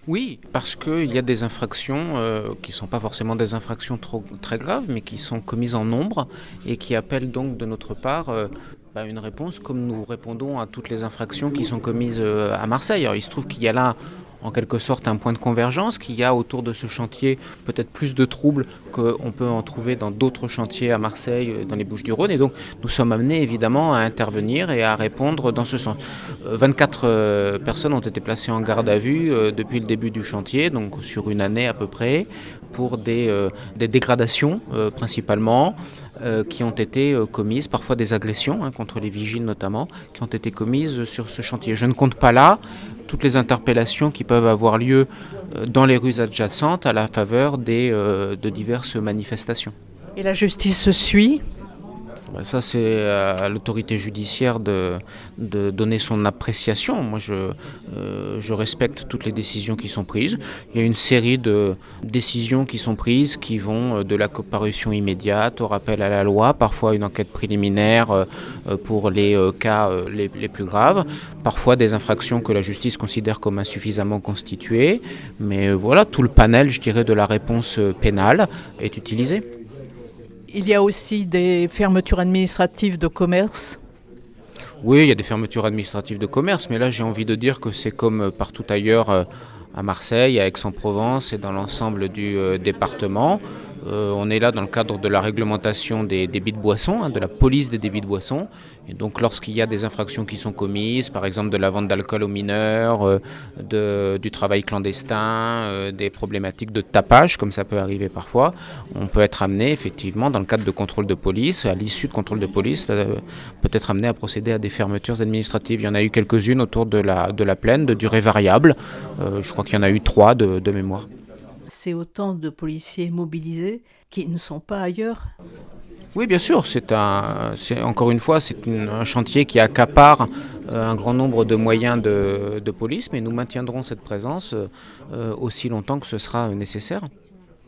Oui, parce qu'il y a des infractions qui ne sont pas forcément des infractions très graves, mais qui sont commises en nombre et qui appellent donc de notre part une réponse comme nous répondons à toutes les infractions qui sont commises à Marseille. Alors, il se trouve qu'il y a là en quelque sorte un point de convergence, qu'il y a autour de ce chantier peut-être plus de troubles qu'on peut en trouver dans d'autres chantiers à Marseille, dans les Bouches-du-Rhône. Et donc nous sommes amenés évidemment à intervenir et à répondre dans ce sens. 24 personnes ont été placées en garde à vue depuis le début du chantier, donc sur une année à peu près, pour des dégradations principalement. Qui ont été commises, parfois des agressions contre les vigiles notamment, qui ont été commises sur ce chantier. Je ne compte pas là toutes les interpellations qui peuvent avoir lieu dans les rues adjacentes à la faveur de diverses manifestations. Et la justice suit ? Ça, c'est à l'autorité judiciaire de donner son appréciation. Moi, je respecte toutes les décisions qui sont prises. Il y a une série de décisions qui sont prises qui vont de la comparution immédiate au rappel à la loi, parfois une enquête préliminaire pour les cas les plus graves, parfois des infractions que la justice considère comme insuffisamment constituées. Mais voilà, tout le panel, je dirais, de la réponse pénale est utilisé. Il y a aussi des fermetures administratives de commerce. Oui, il y a des fermetures administratives de commerce, mais là j'ai envie de dire que c'est comme partout ailleurs à Marseille, à Aix-en-Provence et dans l'ensemble du département. On est là dans le cadre de la réglementation des débits de boissons, de la police des débits de boissons. Et donc lorsqu'il y a des infractions qui sont commises, par exemple de la vente d'alcool aux mineurs, du travail clandestin, des problématiques de tapage, comme ça peut arriver parfois, on peut être amené effectivement dans le cadre de contrôle de police, à l'issue de contrôle de police, peut être amené à procéder à des fermetures administratives. Il y en a eu quelques-unes autour de la plaine, de durée variable. Je crois qu'il y en a eu 3 de mémoire. C'est autant de policiers mobilisés qui ne sont pas ailleurs. Oui, bien sûr. Encore une fois, c'est un chantier qui accapare un grand nombre de moyens de police, mais nous maintiendrons cette présence aussi longtemps que ce sera nécessaire.